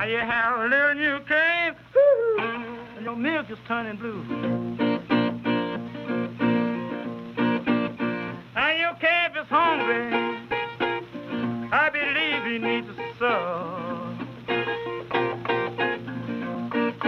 You have a little new cream, and your milk is turning blue. And your calf is hungry,